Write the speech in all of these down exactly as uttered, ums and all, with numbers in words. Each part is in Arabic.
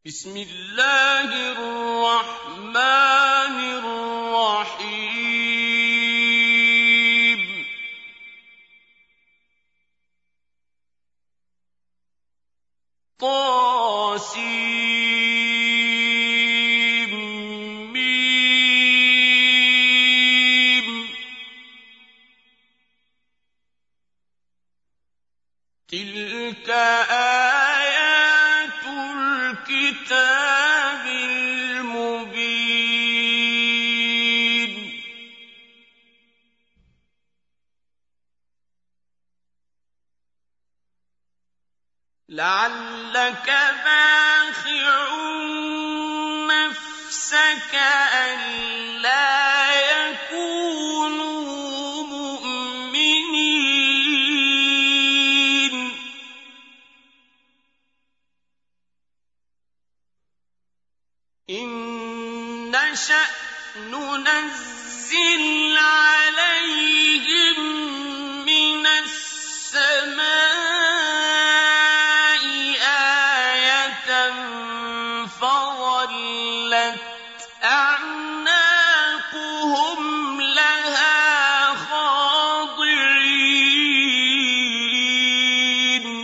بسم الله الرحمن الرحيم طاسيم ميم تلك آيات الكتاب المبين لعلك باخع نفسك ألا يكونوا مؤمنين إن نشأ ننزل عليهم من السماء آية فظلت أعناقهم لها خاضعين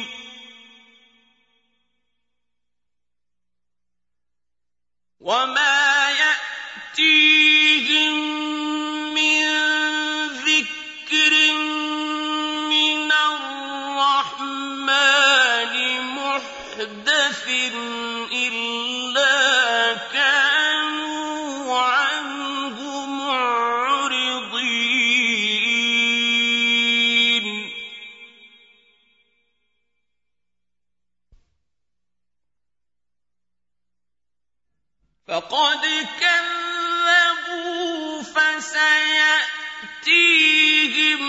وما يأتيهم من ذكر من الرحمن محدث إلا كانوا عنه معرضين فقد كذبوا فسيأتيهم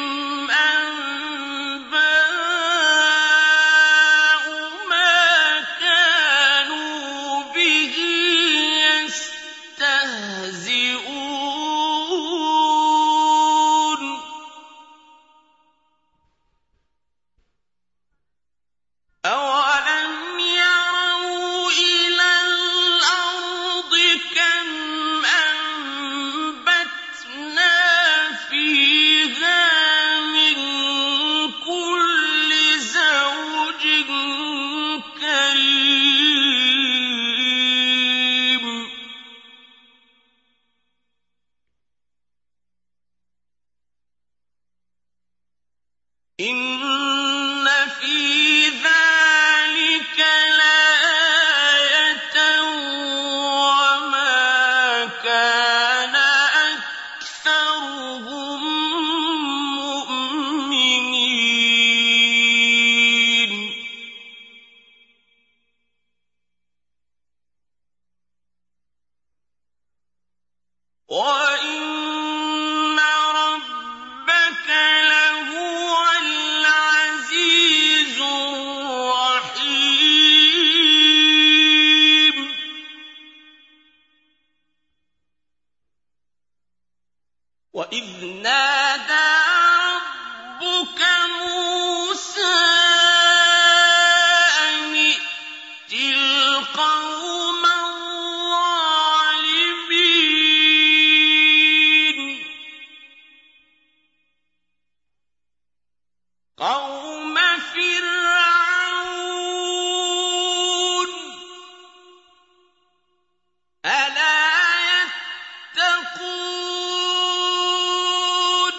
أنباء ما كانوا به يستهزئون أولم يروا إلى الأرض كم أنبتنا فيها من كل زوج كريم إن في ذلك لآية وما كان أكثرهم مؤمنين وإن ربك لهو العزيز الرحيم وإذ نادى ربك موسى أن ائت القوم الظالمين قوم فرعون ألا يتقون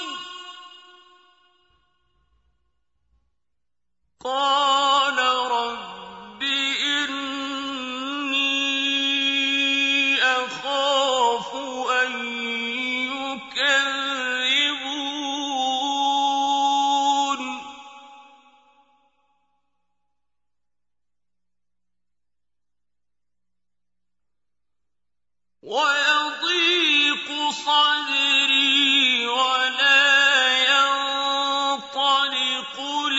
قال رب إني أخاف أن يكذبون ويضيق صدري ولا ينطلق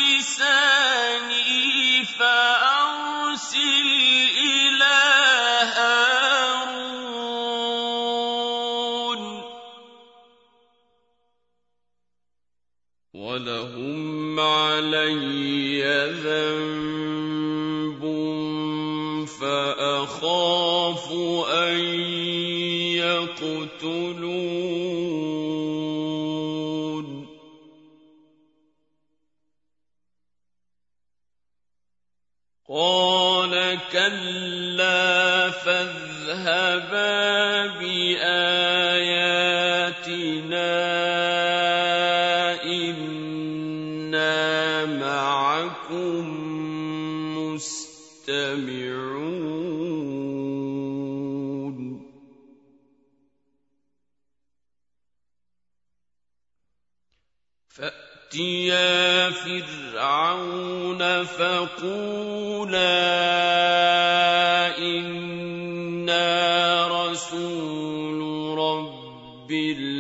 لساني فأرسل إلى هارون ولهم علي ذنب فأخاف أَخَافُ أَن يَقْتُلُونِ قَالَ كَلَّا فَاذْهَبَا بِآيَاتِنَا إِنَّا مَعَكُم مُّسْتَمِعُونَ فَأْتِيَا فِرْعَوْنَ فَقُولَا إِنَّا رَسُولُ رَبِّ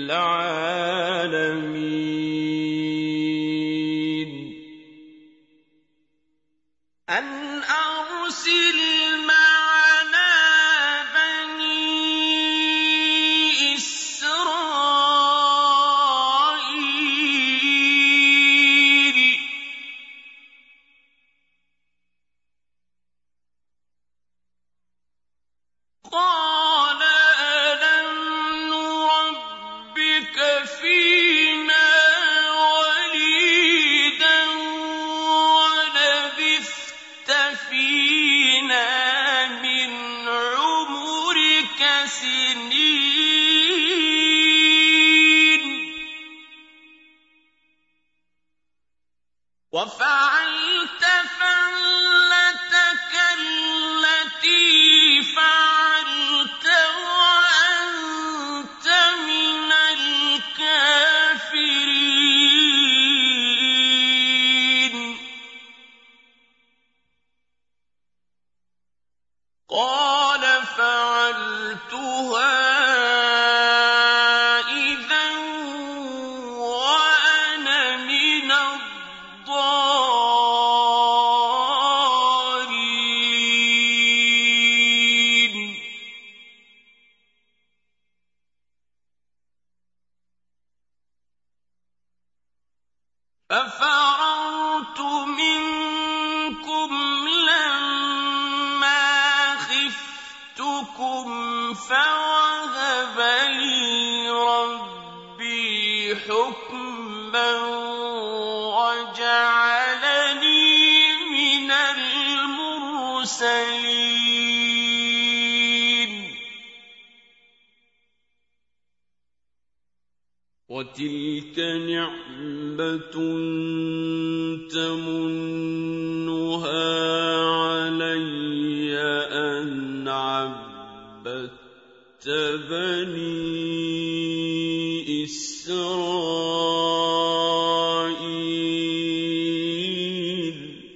الْعَالَمِينَ أَنْ أَرْسِلْ مَعَنَا بَنِي إِسْرَائِيلَ قَالَ أَلَمْ نُرَبِّكَ فِينَا وَلِيدًا وَلَبِثْتَ فِينَا مِنْ عُمُرِكَ سِنِينَ وَفَعَلْتَ فَعْلَتَكَ الَّتِي فَعَلْتَ وَأَنتَ مِنَ الْكَافِرِينَ قَالَ فَعَلْتُهَا إِذًا وَأَنَا مِنَ الضَّالِّينَ فَفَرَرْتُ مِنكُمْ لَمَّا خِفْتُكُمْ فَوَهَبَ لِي رَبِّي حُكْمًا وَجَعَلَنِي مِنَ الْمُرْسَلِينَ وَتِلْكَ نِعْمَةٌ تَمُنُّهَا عَلَيَّ أَنْ عَبَّدتَّ بَنِي إِسْرَائِيلَ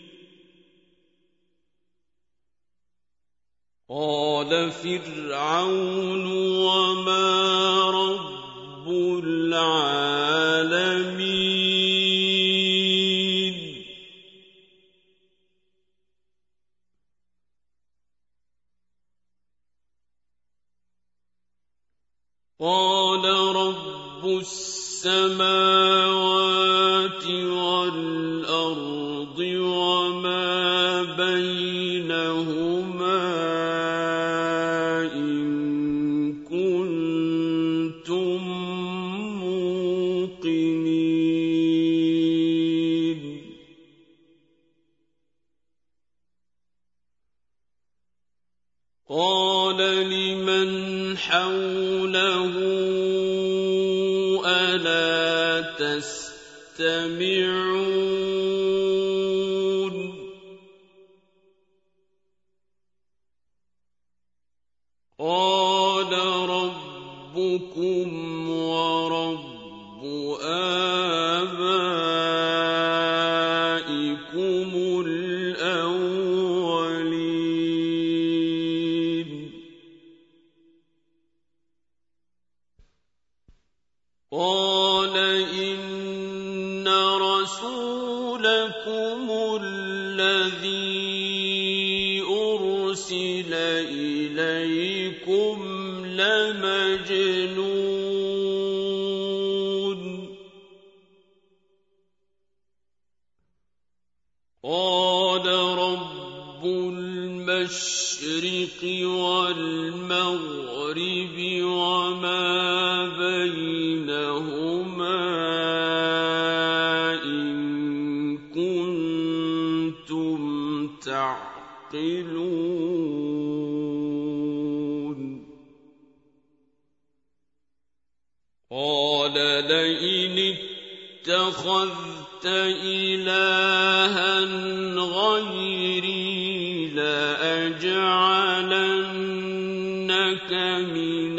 قَالَ فِرْعَوْنُ وَمَا رَبُّ الْعَالَمِينَ قَالَ رَبُّ السَّمَاوَاتِ وَالْأَرْضِ وَمَا بَيْنَهُمَا إِن كُنتُم مُّوقِنِينَ قَالَ لِمَنْ حَوْلَهُ أَلَا تَسْتَمِعُونَ قَالَ رَبُّكُمْ وَرَبُّ آبَائِكُمُ الْأَوَّلِينَ قَالَ إِنَّ رَسُولَكُمُ الَّذِي أُرْسِلَ إِلَيْكُمْ لَمَجْنُونٌ قَالَ رَبُّ الْمَشْرِقِ المشرق والمغرب وما بينهما إن كنتم تعقلون قال لئن اتخذت إلها غيري لأجعلنك من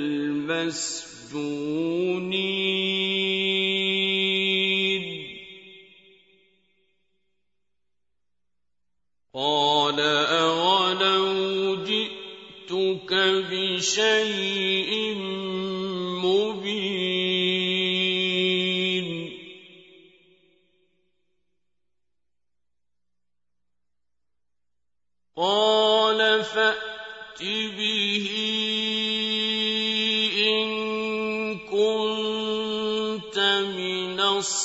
المسجونين قال أولو جئتك بشيء مبين قال فأت به إن كنت من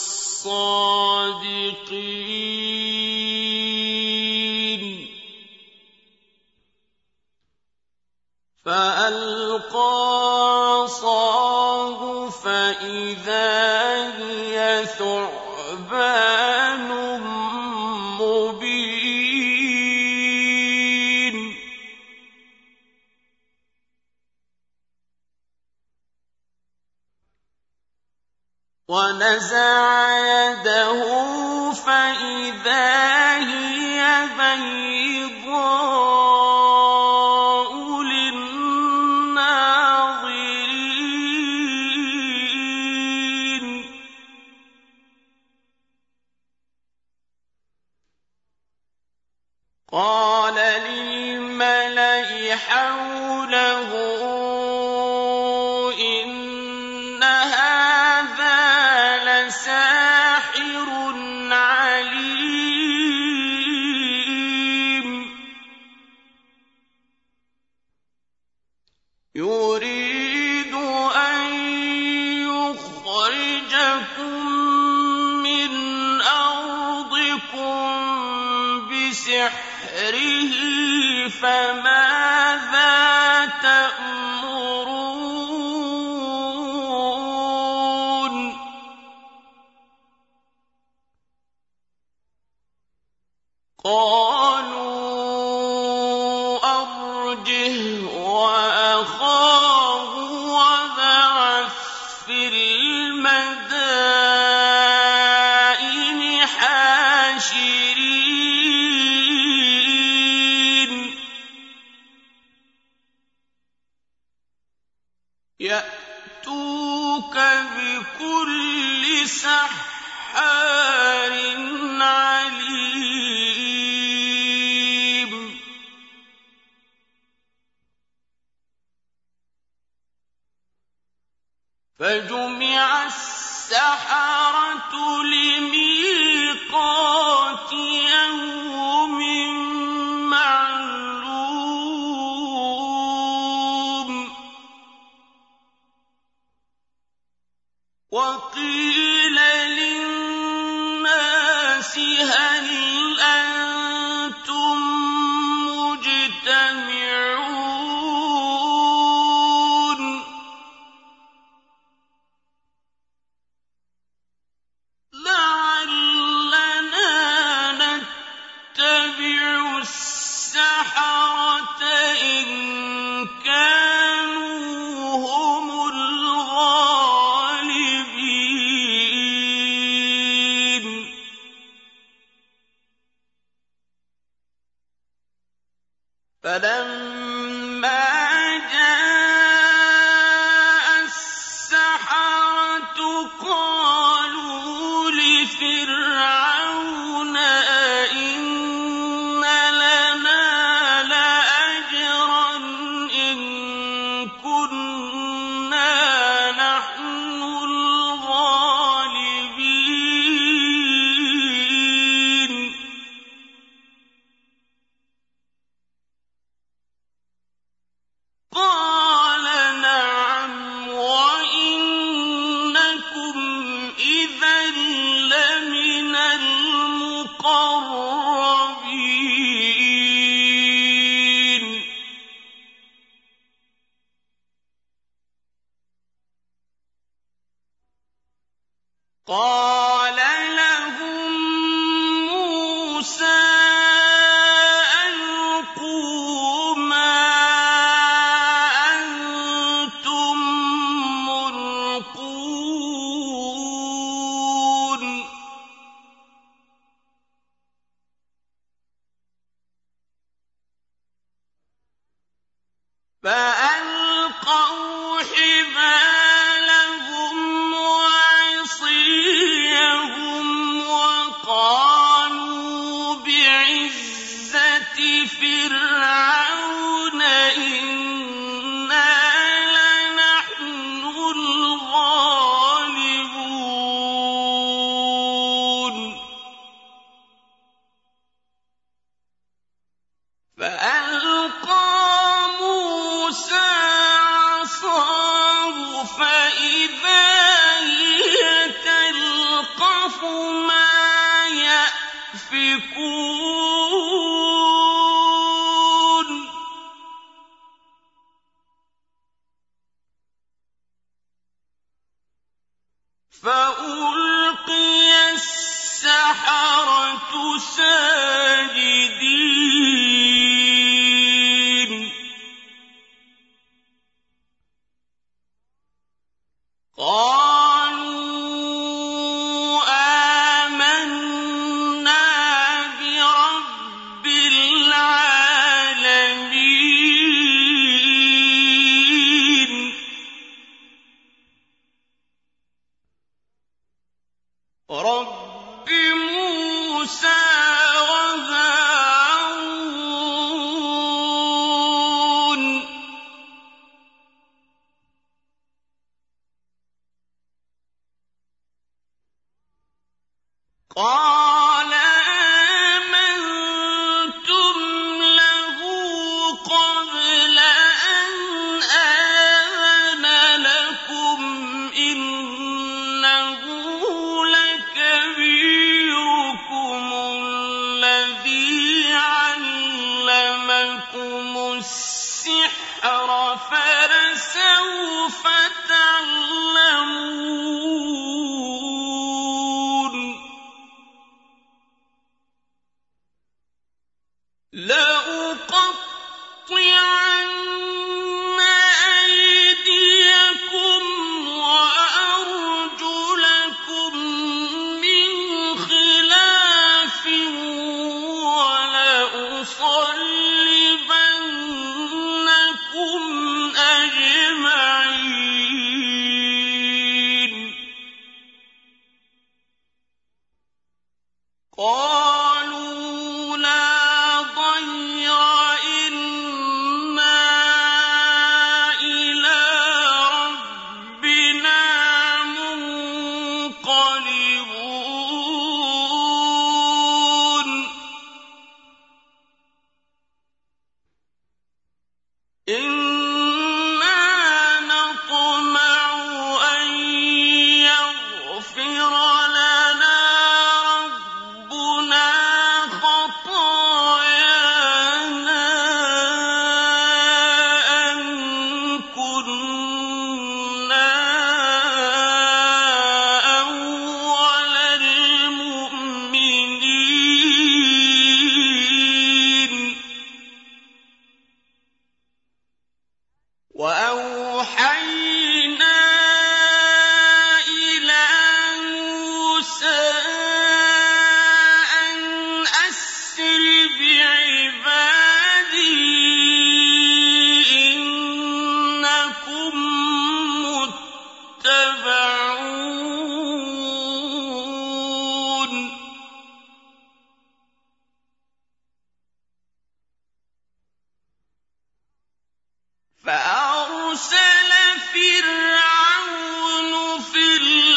الصادقين فألقى عصاه فإذا هي ثعبان مبين ونزع يده فإذا هي بيضاء للناظرين قال للملأ حوله إن هذا لساحر عليم يريد أن يخرجكم من أرضكم بسحره فماذا تأمرون قالوا أرجه وأخاه وابعث في المدائن حاشرين يأتوك بكل سحار عليم فجمع السحرة لميقات يوم معلوم وقيل للناس هل أنتم مجتمعون لعلنا نتبع السحرة إن كانوا هم الغالبين. قال لهم موسى ألقوا ما أنتم ملقون فألقوا حبالهم وعصيهم وقالوا بعزة فرعون إنا لنحن الغالبون فألقى موسى عصاه فإذا هي تلقف ما يأفكون فألقي السحرة ساجدين قالوا آمنا برب العالمين رب موسى وهارون قال آمنتم له قبل أن آذن لكم إنه لكبيركم الذي علمكم السحر فلسوف تعلمون لأقطعن أيديكم وأرجلكم من خلاف ولأصلبنكم أجمعين قالوا لا ضير إنا إلى ربنا منقلبون إنا نطمع أن يغفر لنا ربنا خطايانا أن كنا أول المؤمنين وأوحينا إلى موسى أن أسر بعبادي إنكم متبعون فأرسل فرعون في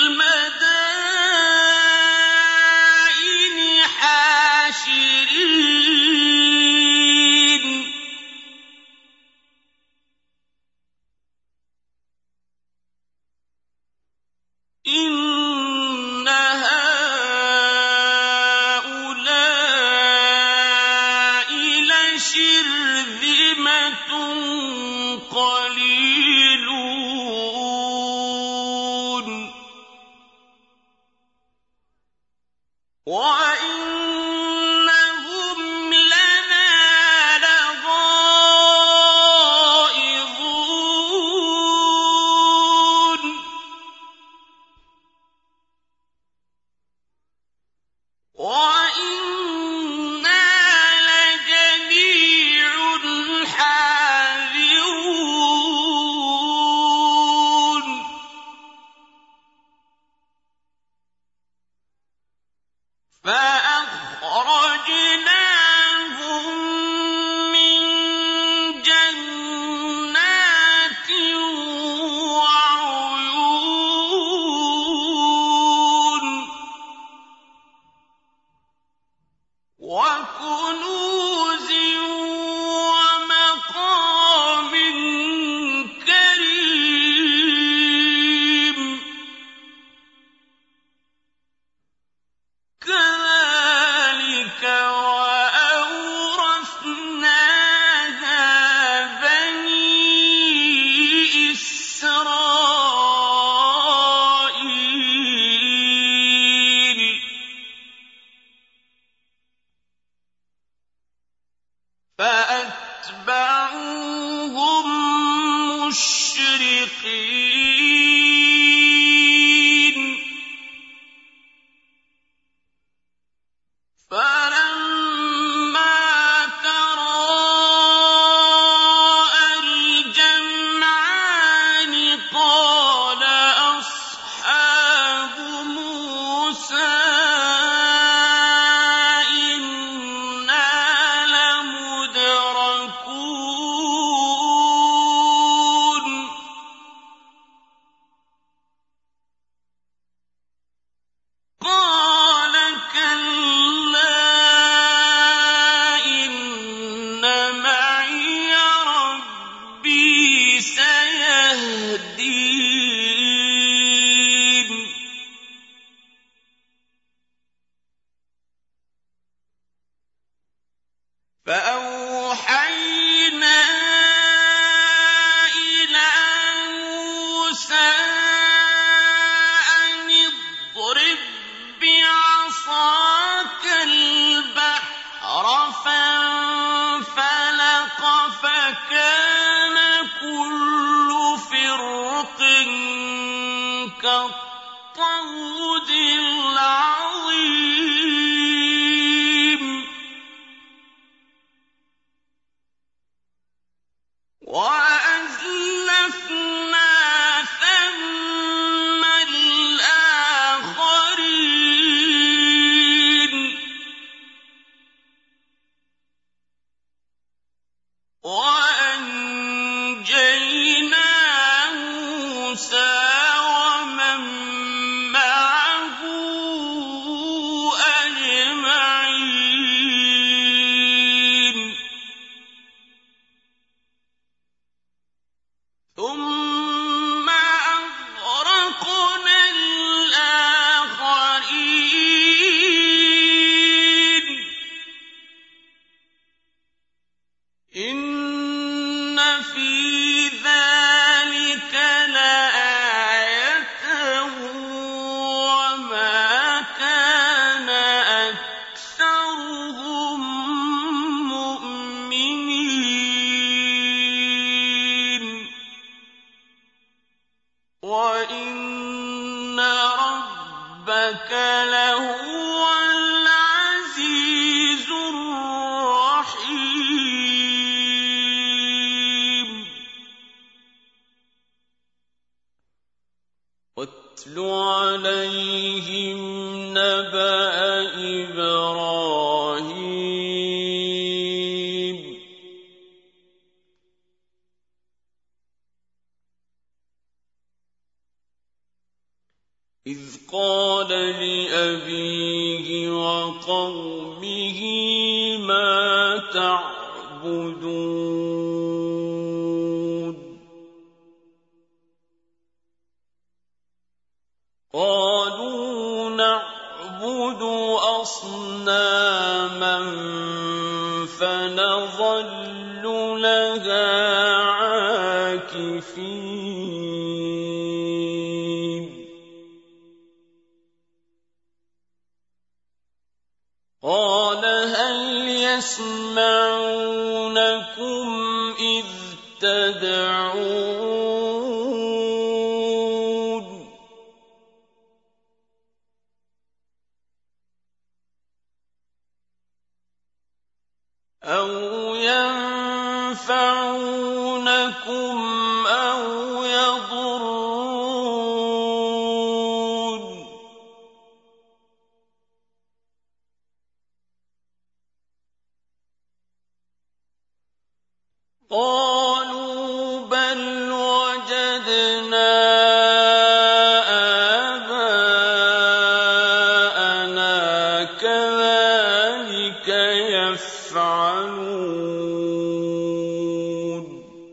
المدائن حاشرين إن هؤلاء لشرذمة قليلون حِينٍ فَلَمَّا تَرَاءَى الْجَمْعَانِ قَالَ أَصْحَابُ مُوسَىٰ إِنَّا لَمُدْرَكُونَ قَالَ كَلَّا إِنَّ مَعِيَ رَبِّي سَيَهْدِينِ فَأَوْحَيْنَا إِلَىٰ مُوسَىٰ أَنِ اضْرِب بِّعَصَاكَ الْبَحْرَ فَانفَلَقَ فَكَانَ كُلُّ فِرْقٍ كَالطَّوْدِ الْعَظِيمِ وَأَزْلَفْنَا ثَمَّ الْآخَرِينَ وَأَنجَيْنَا مُوسَىٰ وَمَن مَّعَهُ أَجْمَعِينَ ثُمَّ أَغْرَقْنَا الْآخَرِينَ إِنَّ فِي ذَٰلِكَ لَآيَةً وَمَا كَانَ أَكْثَرُهُم مُّؤْمِنِينَ وَإِنَّ رَبَّكَ لَهُوَ الْعَزِيزُ الرَّحِيمُ وَاتْلُ عَلَيْهِمْ نَبَأَ إِبْرَاهِيمَ إِذْ قَالَ لِأَبِيهِ وَقَوْمِهِ مَا تَعْبُدُونَ قَالُوا نَعْبُدُ أَصْنَامًا فَنَظَلُّ لَهَا عَاكِفِينَ قَالَ هَلْ يَسْمَعُونَكُمْ إِذْ تَدْعُونَ أَوْ يَنفَعُونَكُمْ أَوْ يَضُرُّونَ قَالُوا بَلْ وَجَدْنَا آبَاءَنَا كَذَٰلِكَ يَفْعَلُونَ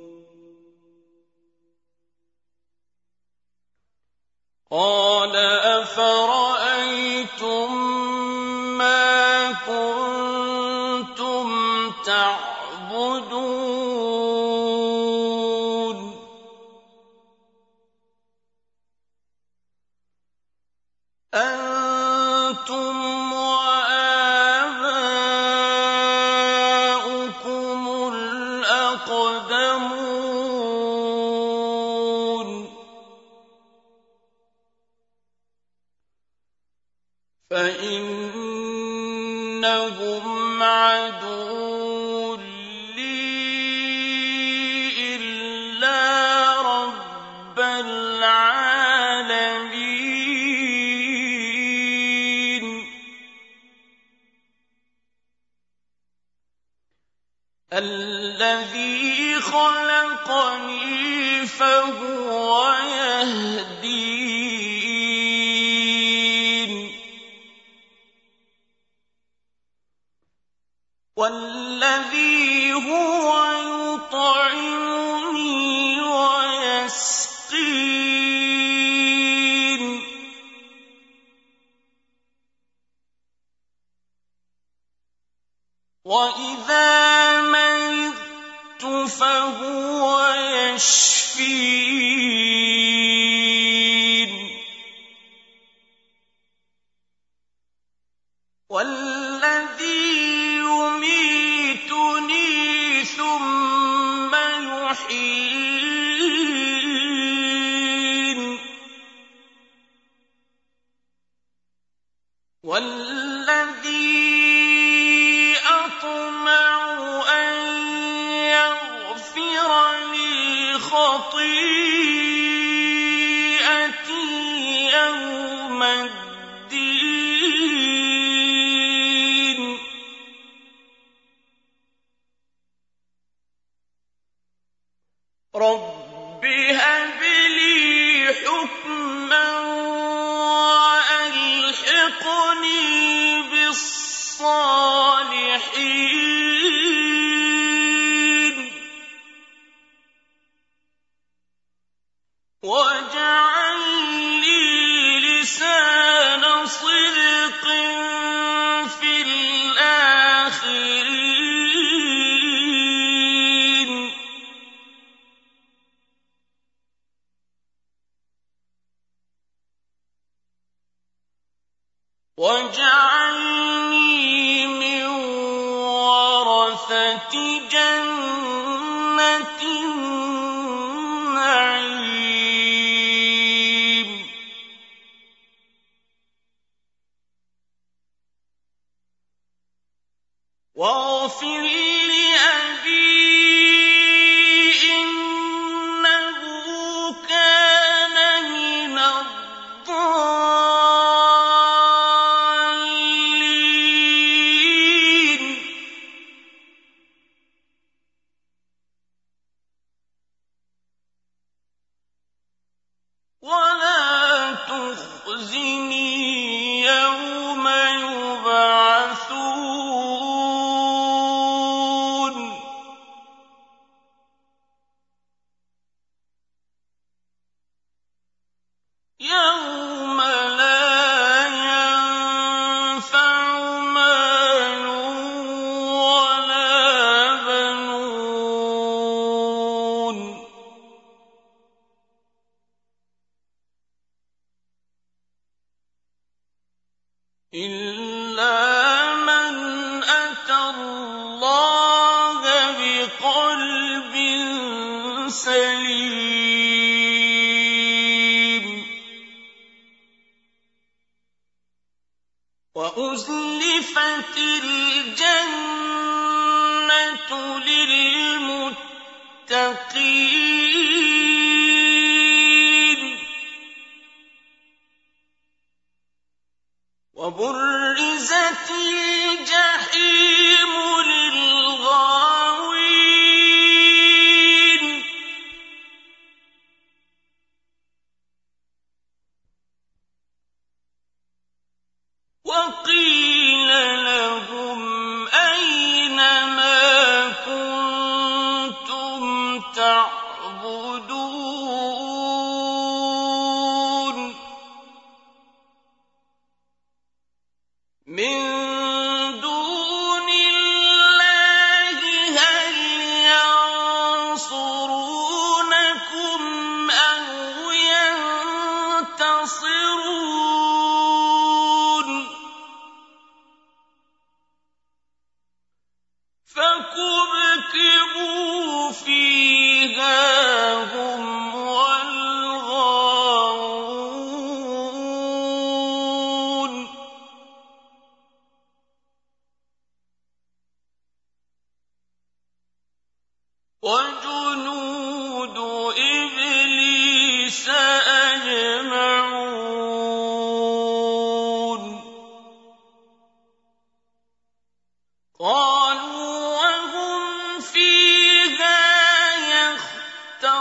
قَالَ أَفَرَأَيْتُم مَّا كُنتُمْ تَعْبُدُونَ أَنتُمْ وَآبَاؤُكُمُ الْأَقْدَمُونَ فإنهم عدو لي إلا رب العالمين الذي خلقني فهو يهدين والذي هو يطعمني ويسقين وإذا مرضت فهو يشفين والذي يميتني ثم يحيين والذي أطمع أن يغفر لي خطيئتي يوم الدين رب هب لي حكما وألحقني بالصالحين واجعل لي لسان صدق في الآخرين واجعلني من ورثة جنة النعيم واغفر لأبي إنه كان من الضالين ولا تخزني يوم يبعثون يوم لا ينفع مال ولا بنون إلا من أتى الله بقلب سليم وأزلفت الجنة للمتقين وبرزت الجحيم للغاوين وقيل لهم أين ما كنتم تعبدون من دون الله هل ينصرونكم أو ينتصرون فكبكبوا فيها هم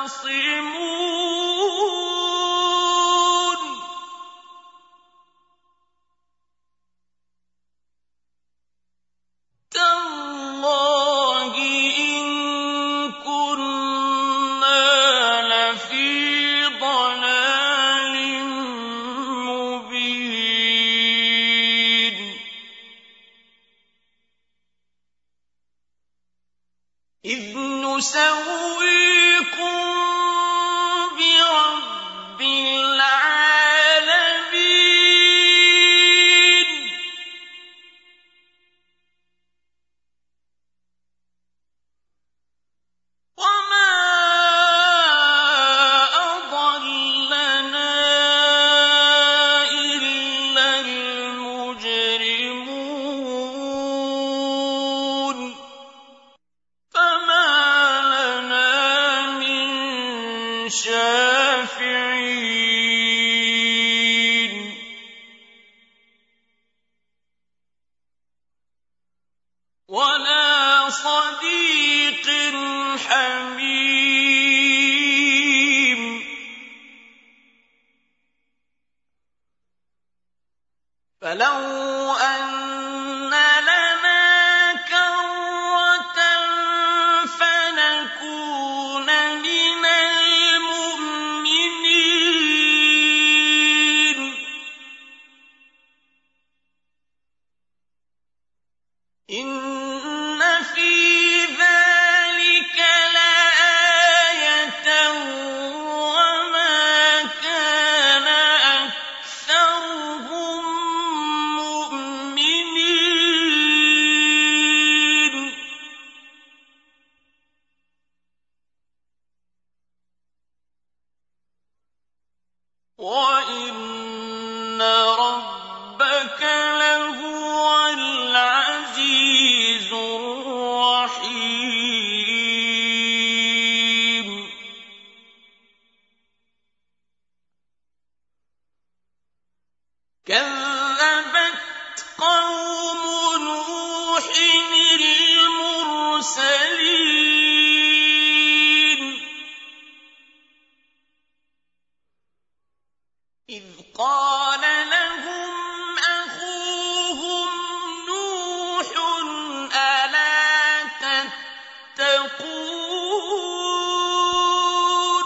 يختصمون تالله إن كنا لفي ضلال مبين إذ نسويكم برب العالمين وما أضلنا إلا المجرمون فما لنا من شافعين ولا صديق حميم فلو أن لنا كرة فنكون من المؤمنين إن في ذلك لآية وما كان أكثرهم مؤمنين وإن ربك لهو العزيز الرحيم كذبت قوم نوح المرسلين إذ قال لهم أخوهم نوح ألا تتقون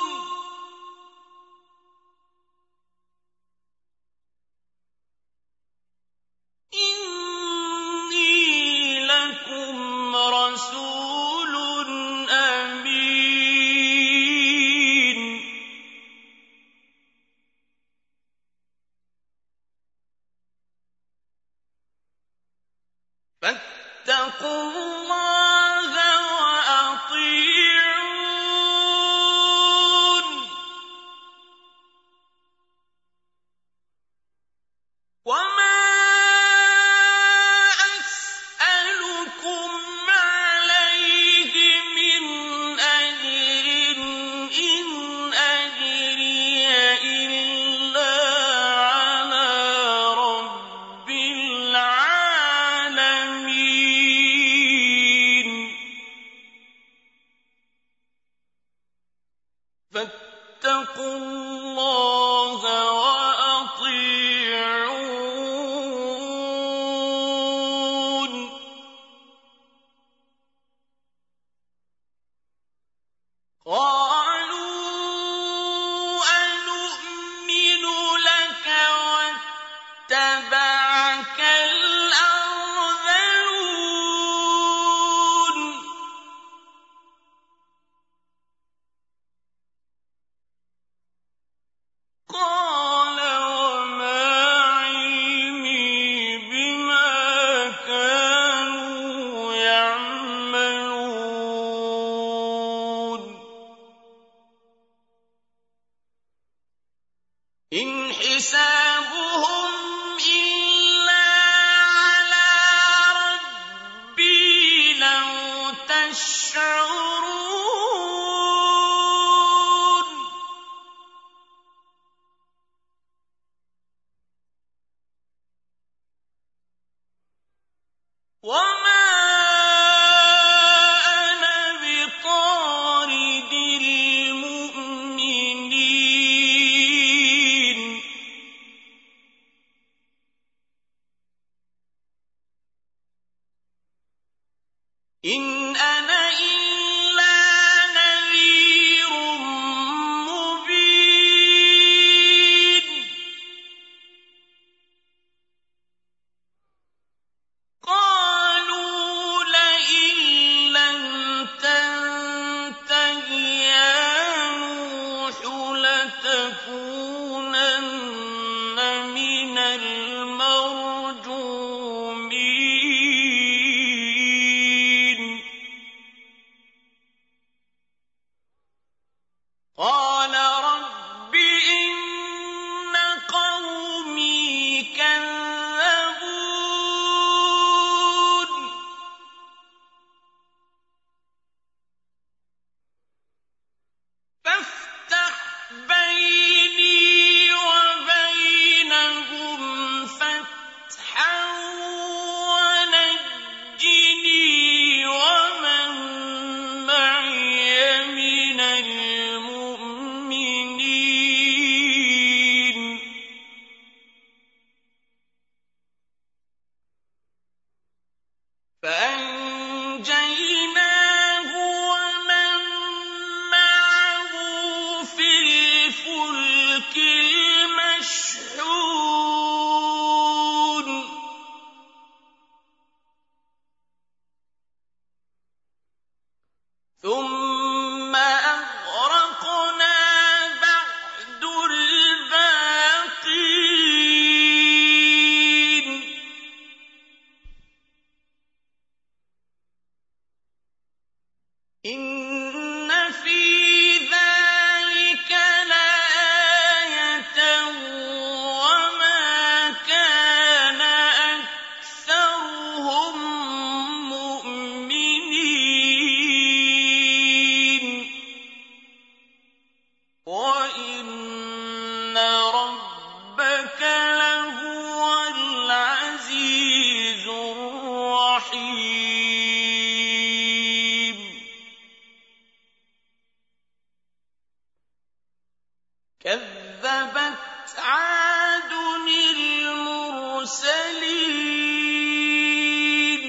إني لكم رسول أمين فاتقوا الله وأطيعون وما أسألكم عليه من أجر إن أجري إلا على رب العالمين فاتقوا الله وأطيعون قالوا أنؤمن لك واتبعك الأرذلون قال وما علمي بما كانوا يعملون إن حسابهم إلا على ربي لو تشعرون وما أنا بطارد المؤمنين قَالَ رَبِّ إِنَّ قَوْمِي كَذَّبُونِ فَافْتَحْ بَيْنِي وَبَيْنَهُمْ فَتْحًا وَنَجِّنِي وَمَن مَّعِيَ مِنَ الْمُؤْمِنِينَ فَأَنجَيْنَاهُ وَمَن مَّعَهُ فِي الْفُلْكِ الْمَشْحُونِ ثُمَّ أَغْرَقْنَا بَعْدُ الْبَاقِينَ إِنَّ فِي ذَٰلِكَ لَآيَةً وَمَا كَانَ أَكْثَرُهُم مُّؤْمِنِينَ وَإِنَّ رَبَّكَ لَهُوَ الْعَزِيزُ الرَّحِيمُ كَذَّبَتْ عَادٌ الْمُرْسَلِينَ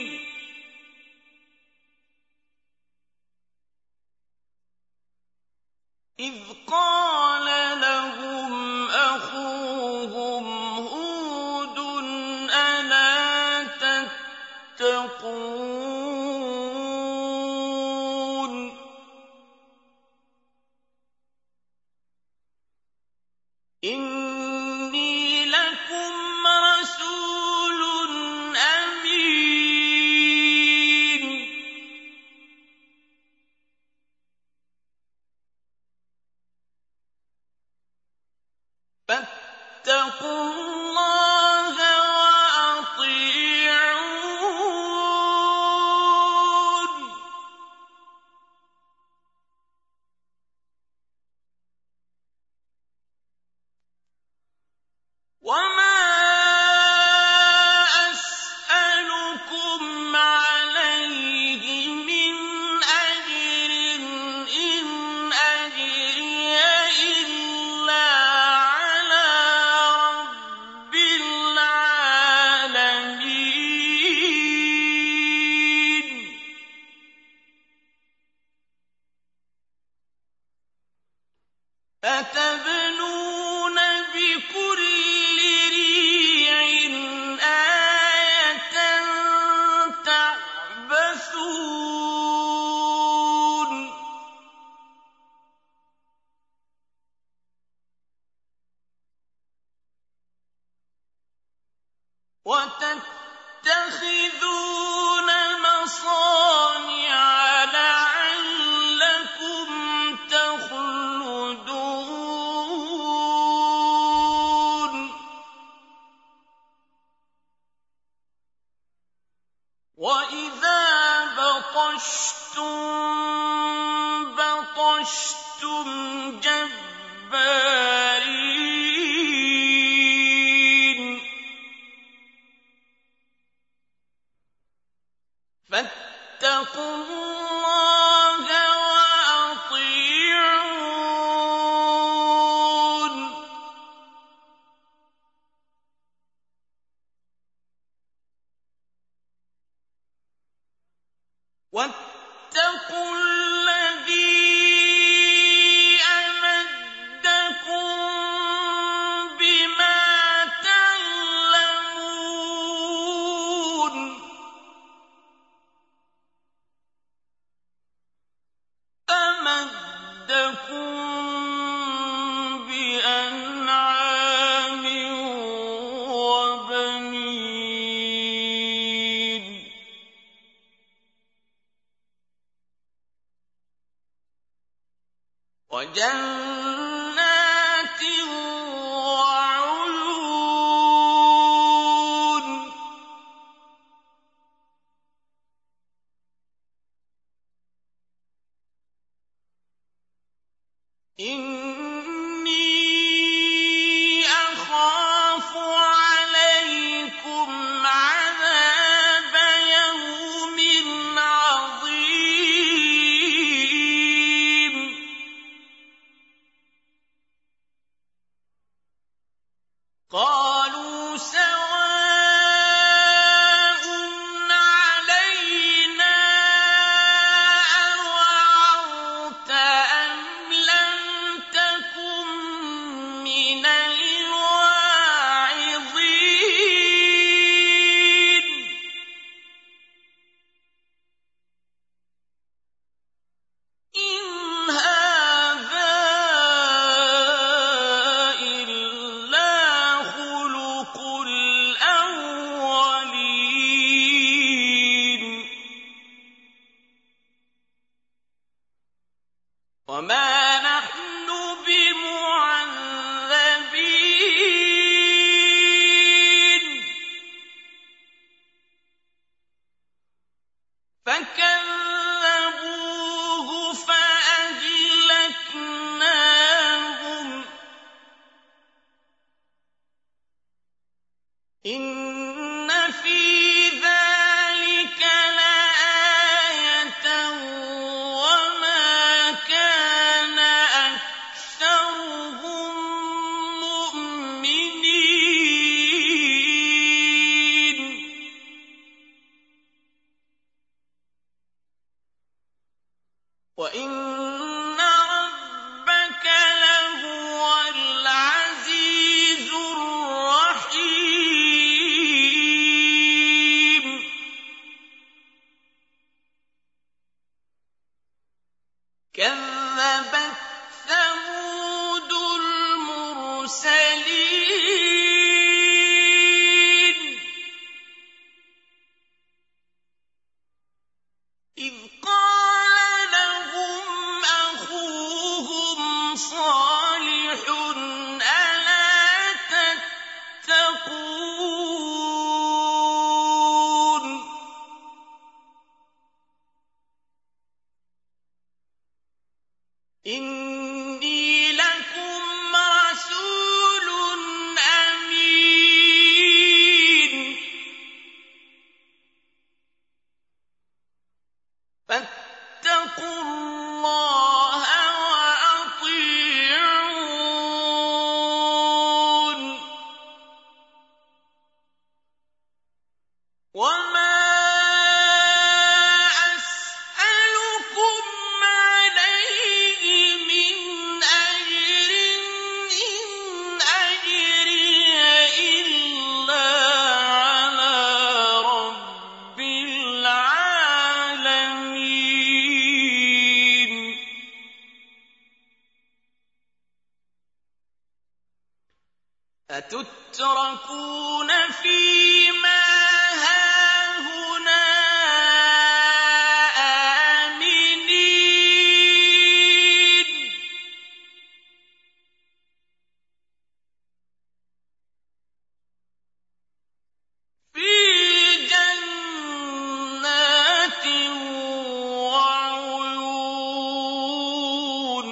إِذْ قَالَ لَهُمْ أَخُوهُمْ هُودٌ أَلَا تَتَّقُونَ إِنِّي لَكُمْ رَسُولٌ أَمِينٌ فَاتَّقُوا اللَّهَ وَأَطِيعُونِ وَمَا أَسْأَلُكُمْ عَلَيْهِ مِنْ أَجْرٍ إِنْ أَجْرِيَ إِلَّا عَلَىٰ رَبِّ الْعَالَمِينَ أَتَبْنُونَ بِكُلِّ رِيعٍ آيَةً تَعْبَثُونَ وَتَتَّخِذُونَ مَصَانِعَ لَعَلَّكُمْ تَخْلُدُونَ وَإِذَا بَطَشْتُم بَطَشْتُمْ جَبَّارِينَ فَاتَّقُوا اللَّهَ وَأَطِيعُونِ وَاتَّقُوا الَّذِي أَمَدَّكُم بِمَا تَعْلَمُونَ أَمَدَّكُم بِأَنْعَامٍ وَبَنِينَ وَجَنَّاتٍ وَعُيُونٍ إِنِّي أَخَافُ عَلَيْكُمْ عَذَابَ يَوْمٍ عَظِيمٍ قَالُوا سَوَاءٌ عَلَيْنَا أَوَعَظْتَ أَمْ لَمْ تَكُن مِّنَ الْوَاعِظِينَ إِنْ هَٰذَا إِلَّا خُلُقُ الْأَوَّلِينَ وَمَا نَحْنُ بِمُعَذَّبِينَ فَكَذَّبُوهُ فَأَهْلَكْنَاهُمْ ۗ إِنَّ فِي ذَٰلِكَ لَآيَةً وَمَا كَانَ أَكْثَرُهُم مُّؤْمِنِينَ وَإِنَّ رَبَّكَ لَهُوَ الْعَزِيزُ الرَّحِيمُ كَذَّبَتْ ثَمُودُ الْمُرْسَلِينَ إِذْ قَالَ لَهُمْ أَخُوهُمْ صَالِحٌ أَلَا تَتَّقُونَ إِنِّي لَكُمْ رَسُولٌ أَمِينٌ فَاتَّقُوا اللَّهَ وَأَطِيعُونِ وَمَا أَسْأَلُكُمْ عَلَيْهِ مِنْ أَجْرٍ ۖ إِنْ أَجْرِيَ إِلَّا عَلَىٰ رَبِّ الْعَالَمِينَ أَتُتْرَكُونَ فِي مَا هَاهُنَا آمِنِينَ فِي جَنَّاتٍ وَعُيُونٍ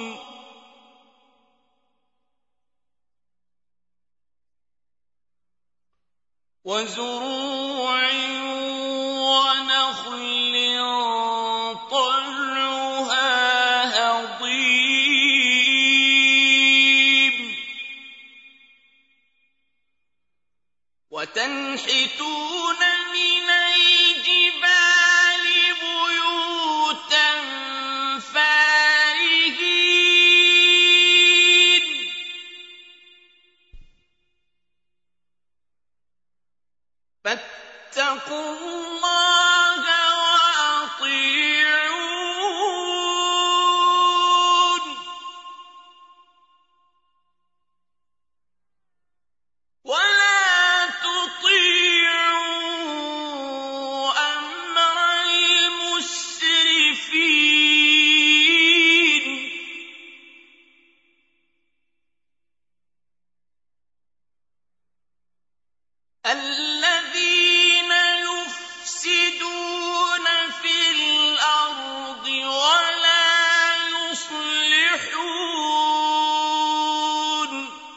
وَزُرُوعٍ وَنَخْلٍ طَلْعُهَا هَضِيمٌ وَتَنْحِتُونَ مِنَ الْجِبَالِ بُيُوتًا فَارِهِينَ فَاتَّقُوا اللَّهَ وَأَطِيعُونِ وَلَا تُطِيعُوا أَمْرَ الْمُسْرِفِينَ الَّذِينَ يُفْسِدُونَ فِي الْأَرْضِ وَلَا يُصْلِحُونَ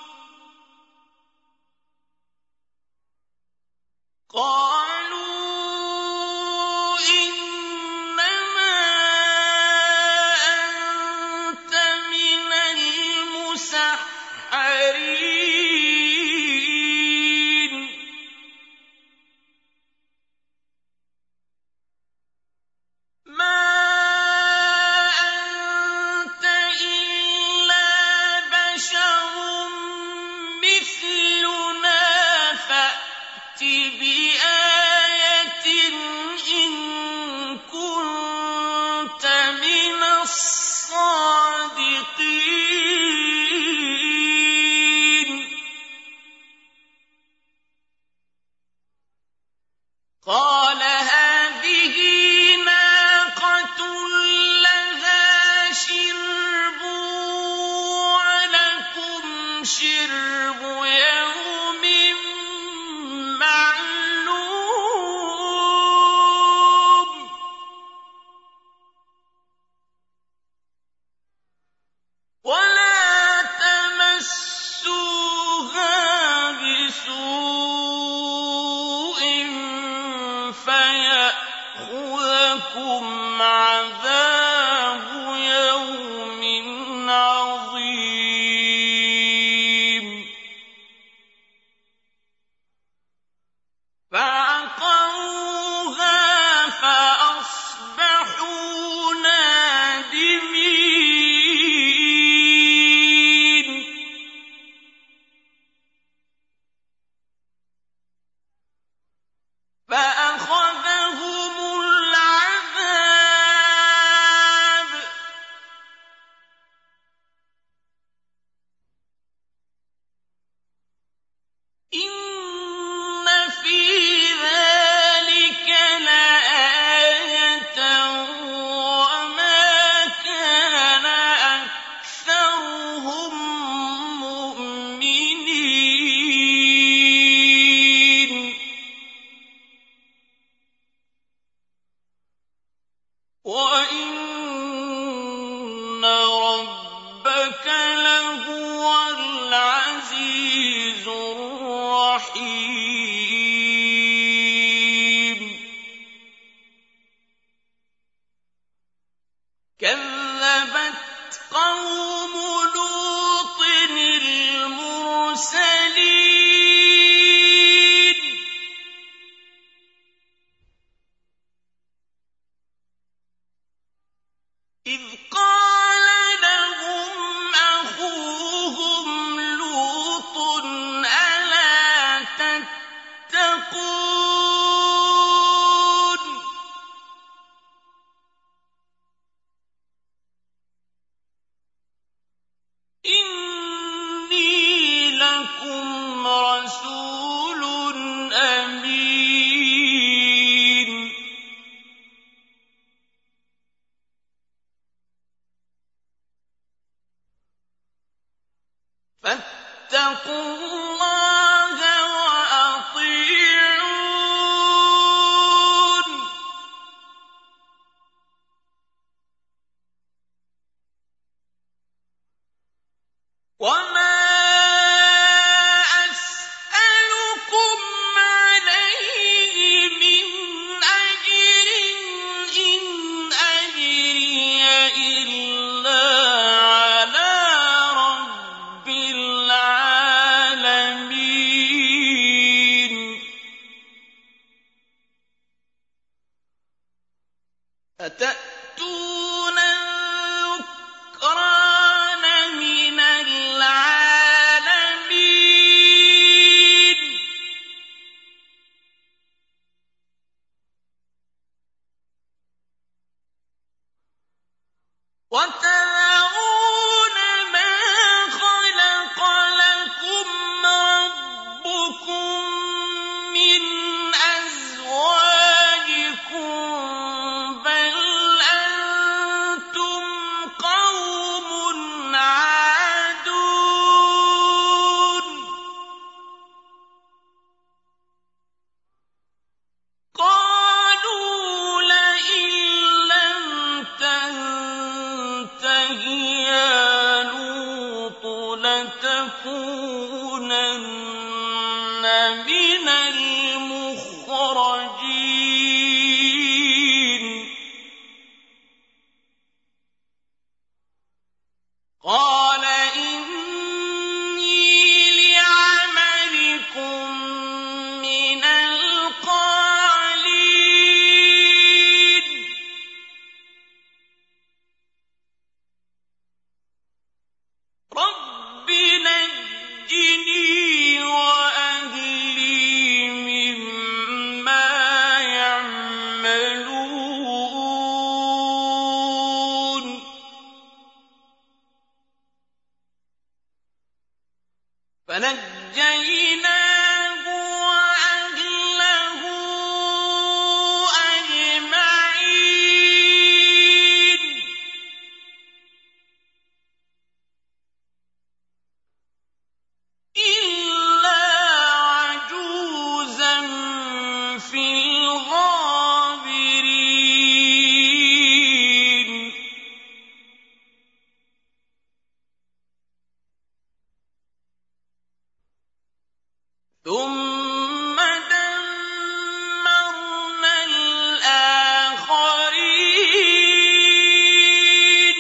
قَالُوا إِنَّمَا أَنتَ مِنَ الْمُسَحَّرِينَ مَا أَنتَ إِلَّا بَشَرٌ مِّثْلُنَا فَأْتِ بِآيَةٍ إِن كُنتَ مِنَ الصَّادِقِينَ قَالَ هَٰذِهِ نَاقَةٌ لَّهَا شِرْبٌ وَلَكُمْ شِرْبُ يَوْمٍ مَّعْلُومٍ وَلَا تَمَسُّوهَا بِسُوءٍ فَيَأْخُذَكُمْ عَذَابُ يَوْمٍ عَظِيمٍ فَعَقَرُوهَا فَأَصْبَحُوا نَادِمِينَ فَأَخَذَهُمُ الْعَذَابُ إِنَّ فِي ذَٰلِكَ لَآيَةً وَمَا كَانَ أَكْثَرُهُم مُّؤْمِنِينَ وَإِنَّ رَبَّكَ لَهُوَ الْعَزِيزُ الرَّحِيمُ كَذَّبَتْ قَوْمُ لُوطٍ الْمُرْسَلِينَ إِذْ قَالَ لَهُمْ أَخُوهُمْ لُوطٌ أَلَا تَتَّقُونَ إِنِّي لَكُمْ رَسُولٌ أَمِينٌ فَاتَّقُوا اللَّهَ وَأَطِيعُونِ وَمَا أَسْأَلُكُمْ عَلَيْهِ مِنْ أَجْرٍ إِنْ أَجْرِيَ إِلَّا عَلَىٰ رَبِّ الْعَالَمِينَ أَتَأْتُونَ الذُّكْرَانَ مِنَ الْعَالَمِينَ لَتَكُونَنَّ مِنَ الْمُخْرَجِينَ قَالَ إِنِّي لِعَمَلِكُم مِّنَ الْقَالِينَ رَبِّ نَجِّنِي وَأَهْلِي مِمَّا يَعْمَلُونَ فَنَجَّيْنَاهُ وَأَهْلَهُ أَجْمَعِينَ إِلَّا عَجُوزًا فِي الْغَابِرِينَ ثُمَّ دَمَّرْنَا الْآخَرِينَ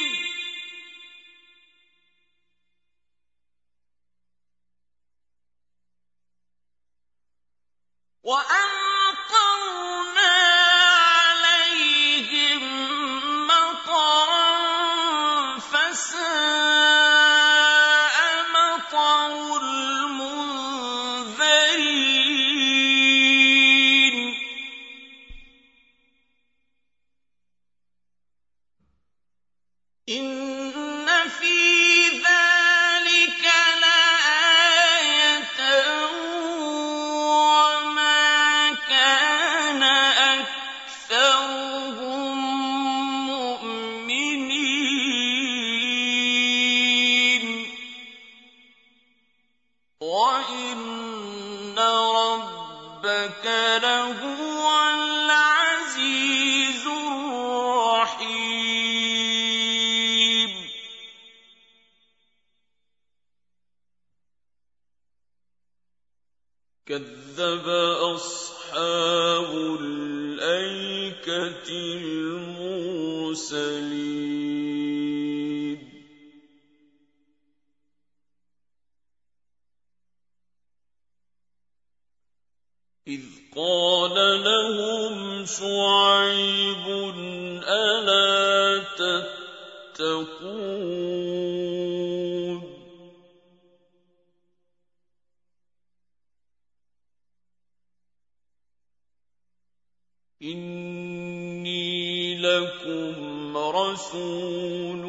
وَأَمْطَرْنَا عَلَيْهِم مَّطَرًا فَسَاءَ مَطَرُ الْمُنذَرِينَ إِنَّ فِي ذَٰلِكَ لَآيَةً وَمَا كَانَ أَكْثَرُهُم مُّؤْمِنِينَ وَإِنَّ رَبَّكَ لَهُوَ الْعَزِيزُ الرَّحِيمُ كَذَّبَ أَصْحَابُ الْأَيْكَةِ الْمُرْسَلِينَ إِذْ قَالَ لَهُمْ شُعَيْبٌ أَلَا تَتَّقُونَ إِنِّي لَكُمْ رَسُولٌ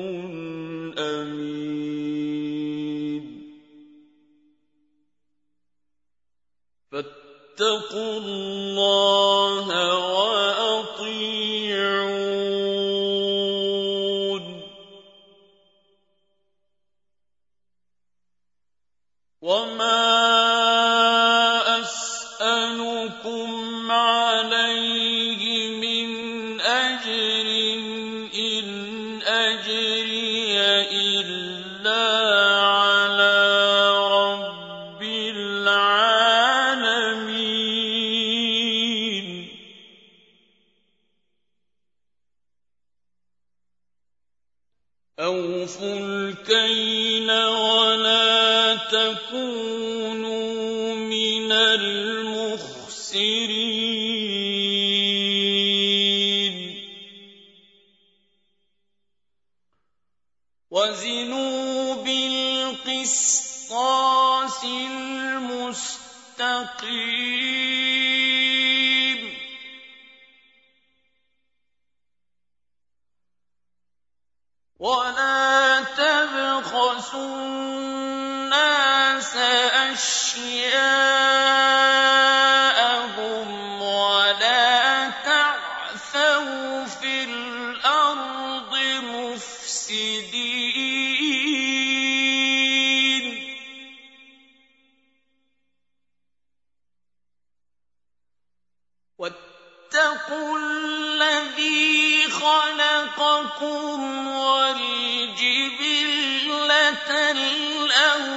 أَمِينٌ فَاتَّقُوا اللَّهَ وَأَطِيعُونِ وَمَا أَسْأَلُكُمْ عَلَيْهِ مِنْ أَجْرٍ إِنْ أَجْرِيَ إِلَّا عَلَىٰ رَبِّ الْعَالَمِينَ أَوْفُوا الْكَيْلَ وَلَا تَكُونُوا مِنَ الْمُخْسِرِينَ وَزِنُوا بِالْقِسْطَاسِ الْمُسْتَقِيمِ وَلَا تَبْخَسُوا النَّاسَ أَشْيَاءَهُمْ وَلَا تَعْثَوْا فِي الْأَرْضِ مُفْسِدِينَ وَاتَّقُوا الَّذِي خَلَقَكُمْ وَالْجِبِلَّةَ الْأَوَّلِينَ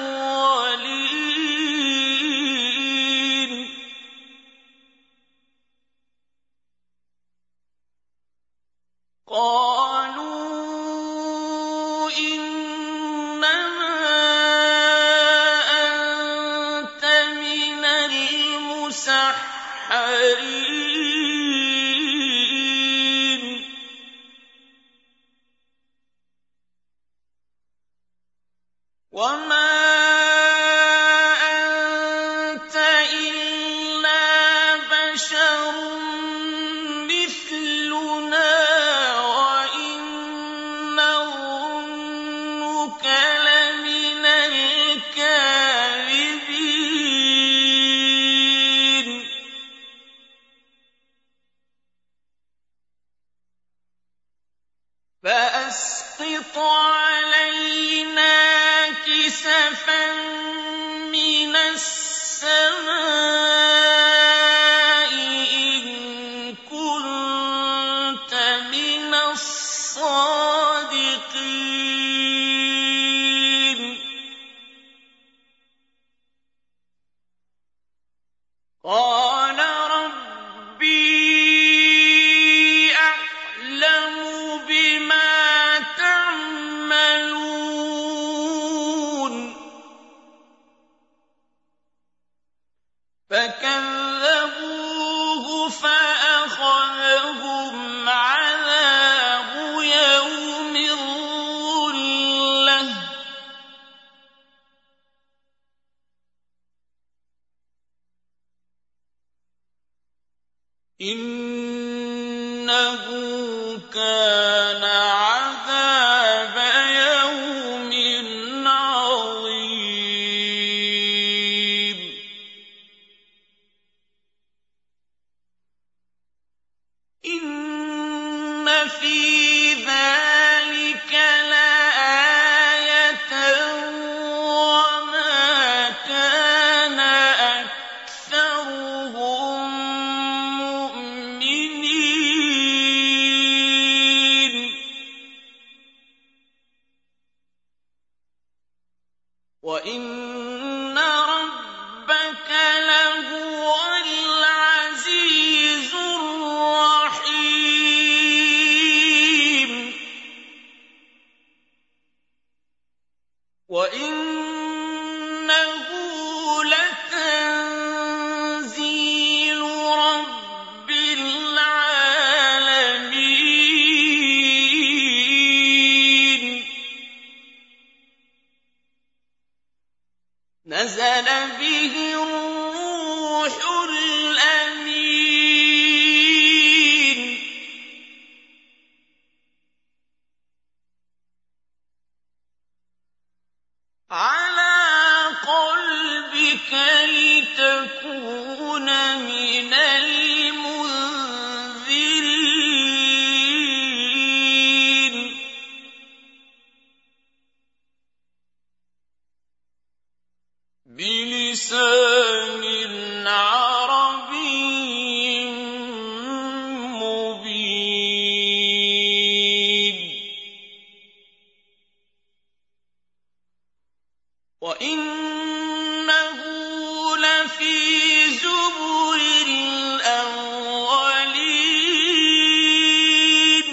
وَمَا أَنتَ إِلَّا بَشَرٌ مِّثْلُنَا وَإِن نَّظُنُّكَ لَمِنَ الْكَاذِبِينَ فَأَسْقِطْ عَلَيْنَا كِسَفًا مِّنَ السَّمَاءِ إِن كُنتَ مِنَ الصَّادِقِينَ قَالَ رَبِّي أَعْلَمُ بِمَا تَعْمَلُونَ فَكَذَّبُوهُ فَأَخَذَهُمْ عَذَابُ يَوْمِ الظُّلَّةِ ۚ إِنَّهُ كَانَ عَذَابَ يَوْمٍ عَظِيمٍ إِنَّ فِي ذَٰلِكَ لَآيَةً وَمَا كَانَ أَكْثَرُهُم مُّؤْمِنِينَ وَإِنَّ رَبَّكَ لَهُوَ الْعَزِيزُ الرَّحِيمُ وَإِنَّهُ لَتَنزِيلُ رَبِّ الْعَالَمِينَ نَزَلَ بِهِ الرُّوحُ الْأَمِينُ عَلَىٰ قَلْبِكَ لِتَكُونَ مِنَ الْمُنذِرِينَ بِلِسَانٍ عَرَبِيٍّ مُّبِينٍ وَإِنَّهُ لَفِي زُبُرِ الْأَوَّلِينَ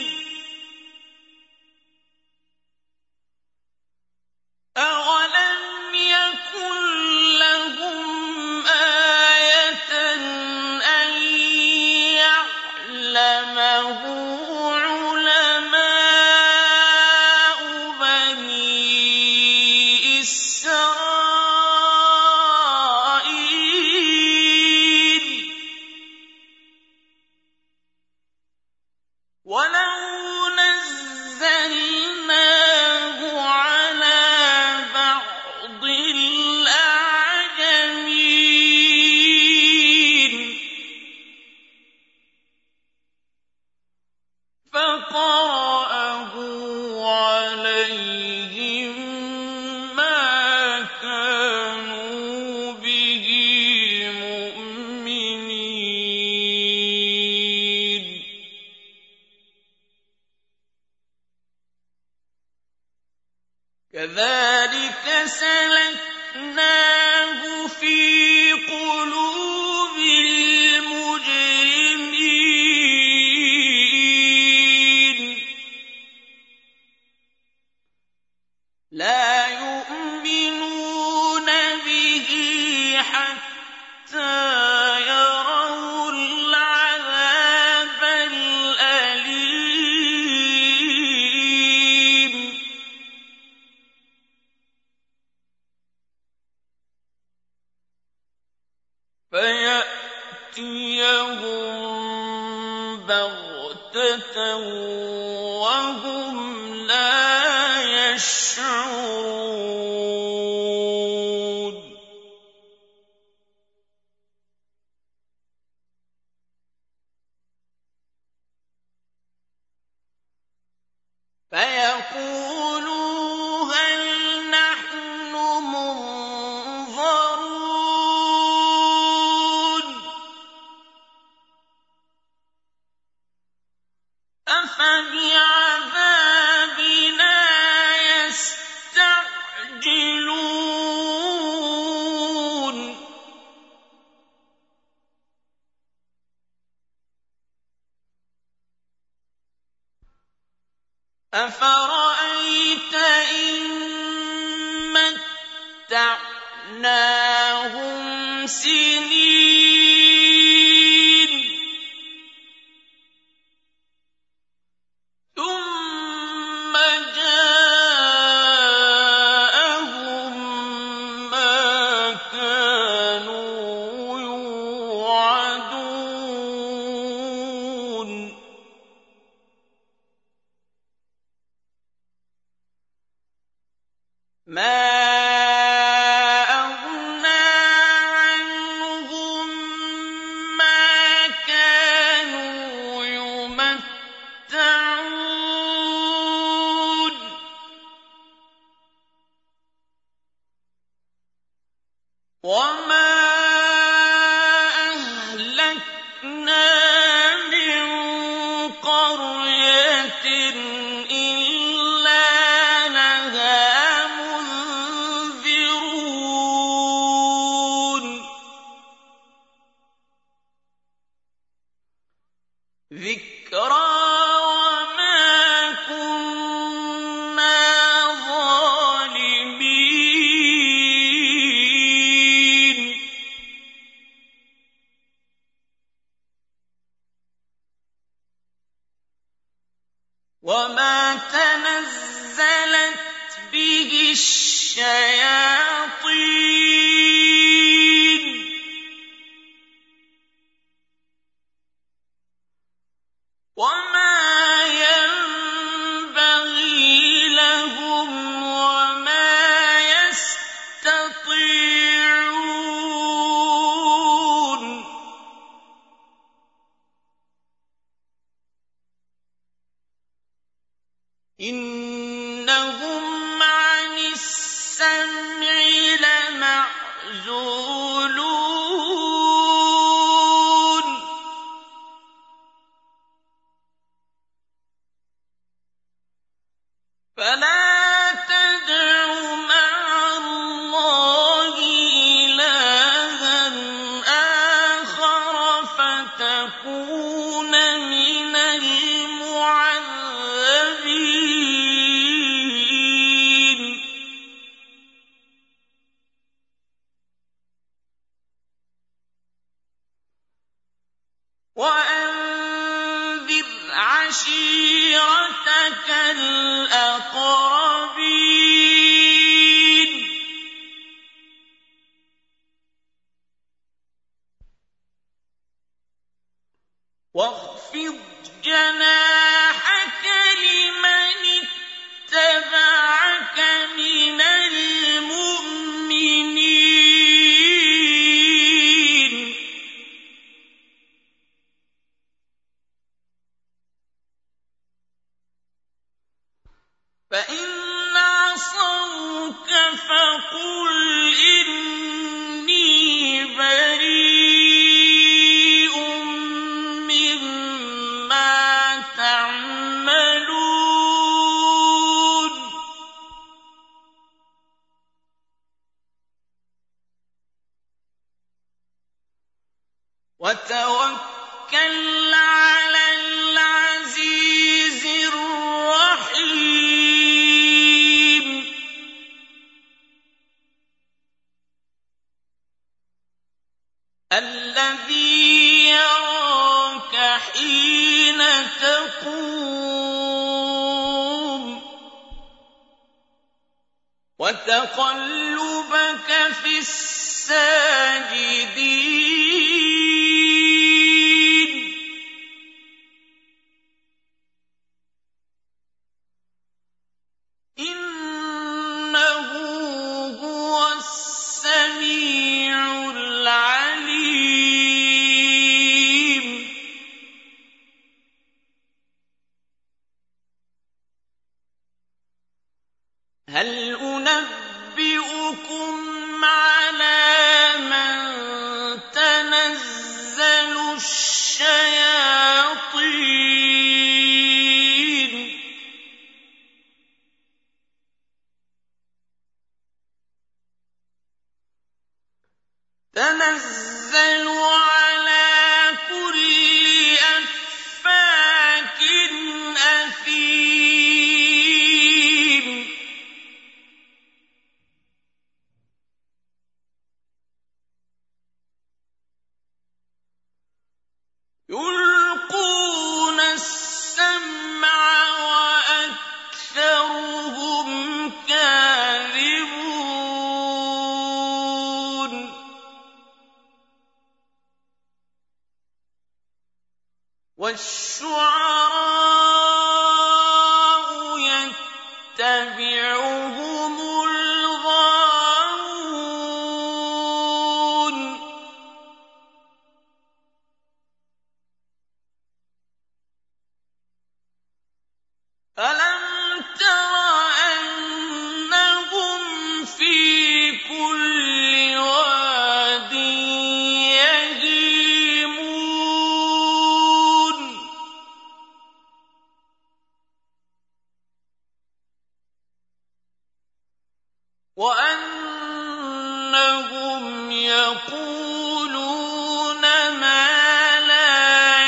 أَوَلَمْ يَكُن لَّهُمْ آيَةً أَن يَعْلَمَهُ عُلَمَاءُ بَنِي إِسْرَائِيلَ وَلَوْ نَزَّلْنَاهُ عَلَىٰ بَعْضِ الْأَعْجَمِينَ فَقَرَأَهُ عَلَيْهِم مَّا كَانُوا بِهِ مُؤْمِنِينَ كَذَٰلِكَ سَلَكْنَاهُ فِي قُلُوبِ الْمُجْرِمِينَ لَا يُؤْمِنُونَ بِهِ حَتَّىٰ يَرَوُا الْعَذَابَ الْأَلِيمَ فَيَأْتِيَهُم بَغْتَةً وَهُمْ لَا يَشْعُرُونَ فَيَقُولُوا هَلْ نَحْنُ مُنظَرُونَ أَفَبِعَذَابِنَا يَسْتَعْجِلُونَ أَفَرَأَيْتَ إِن مَّتَّعْنَاهُمْ سِنِينَ ثُمَّ جَاءَهُم مَّا كَانُوا يُوعَدُونَ مَا أَغْنَىٰ عَنْهُم مَّا كَانُوا يُمَتَّعُونَ وَمَا أَهْلَكْنَا مِن قَرْيَةٍ إِلَّا لَهَا مُنذِرُونَ ذِكْرَىٰ وَمَا كُنَّا ظَالِمِينَ وَمَا تَنَزَّلَتْ بِهِ الشَّيَاطِينُ وَمَا يَنبَغِي لَهُمْ وَمَا يَسْتَطِيعُونَ إِنَّهُمْ عَنِ السَّمْعِ لَمَعْزُولُونَ فَلَا تَدْعُ مَعَ اللَّهِ إِلَٰهًا آخَرَ فَتَكُونَ مِنَ الْمُعَذَّبِينَ وَأَنذِرْ عَشِيرَتَكَ الْأَقْرَبِينَ وَاخْفِضْ جَنَاحَكَ لِمَنِ اتَّبَعَكَ مِنَ الْمُؤْمِنِينَ فَإِنْ عَصَوْكَ فَقُلْ إِنِّي بَرِيءٌ مِّمَّا تَعْمَلُونَ وَتَوَكَّلْ عَلَى الْعَزِيزِ الرَّحِيمِ الَّذِي يَرَاكَ حِينَ تَقُومُ وَتَقَلُّبَكَ فِي السَّاجِدِينَ تَنَزَّلُ عَلَىٰ كُلِّ أَفَّاكٍ أَثِيمٍ يُلْقُونَ السَّمْعَ وَأَكْثَرُهُمْ كَاذِبُونَ وَالشُّعَرَاءُ يَتَّبِعُهُمُ الْغَاوُونَ أَلَمْ تَرَ أَنَّهُمْ فِي كُلِّ وَادٍ يَهِيمُونَ وَأَنَّهُمْ يَقُولُونَ مَا لَا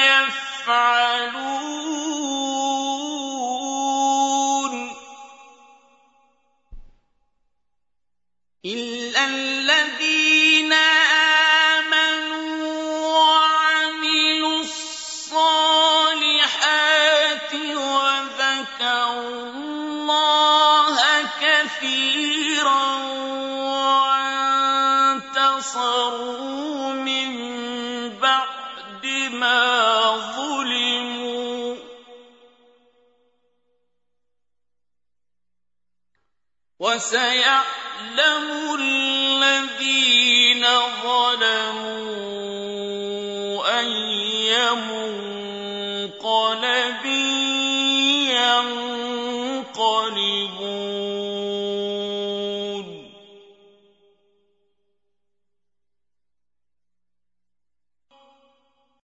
يَفْعَلُونَ إِلَّا الَّذِينَ آمَنُوا وَعَمِلُوا الصَّالِحَاتِ وَذَكَرُوا اللَّهَ كَثِيرًا وَانتَصَرُوا مِن بَعْدِ مَا ظُلِمُوا ۗ وَسَيَعْلَمُ الَّذِينَ ظَلَمُوا أَيَّ مُنقَلَبٍ يَنقَلِبُونَ